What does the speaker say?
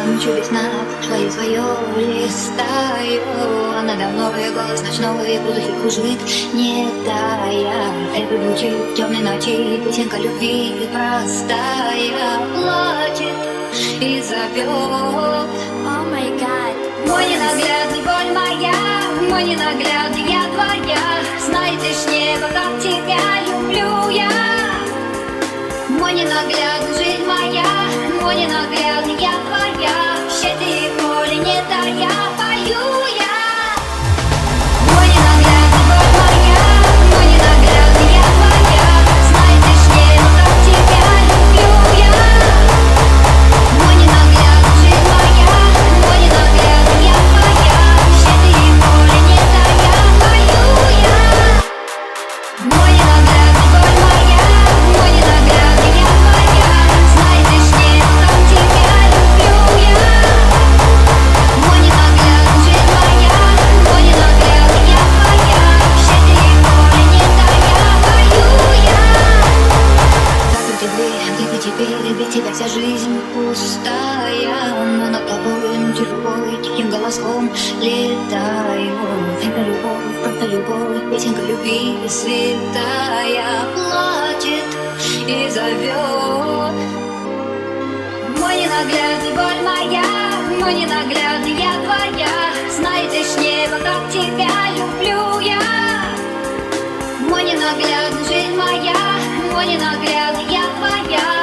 Ночью весна, шла я свое листаю. Она давно и голос ночной в воздухе кружит, не тая. Это звучит в темной ночи, песенка любви простая. Плачет и зовет. О май гад. Мой ненаглядный, боль моя, мой ненаглядный, я твоя. Знаешь, небо, как тебя люблю я. Мой ненаглядный, жизнь моя, мой ненаглядный, я твоя. Щедрые поле не тая, пою я. Мой ненаглядный, боль моя, мой ненаглядный, я твоя. Знаешь, небо, как тебя люблю я. Мой ненаглядный, жизнь моя, мой ненаглядный, я твоя. Щедрые поле не тая, пою я. Мой ненаглядный, боль моя, мой ненаглядный, я твоя. Знаешь, небо, как тебя люблю я. Мой ненаглядный, жизнь моя, мой ненаглядный, я твоя. Щедрые поле не тая, пою я. Как ты теперь, без тебя вся жизнь пустая. Но над тобой тяжелой, тихим голоском летаю. Это любовь, просто любовь, песенка любви святая. Плачет и зовет. Мой ненаглядный, боль моя, мой ненаглядный, я твоя. Знаешь, небо, как тебя люблю я. Мой ненаглядный, жизнь моя, мой ненаглядный, я твоя.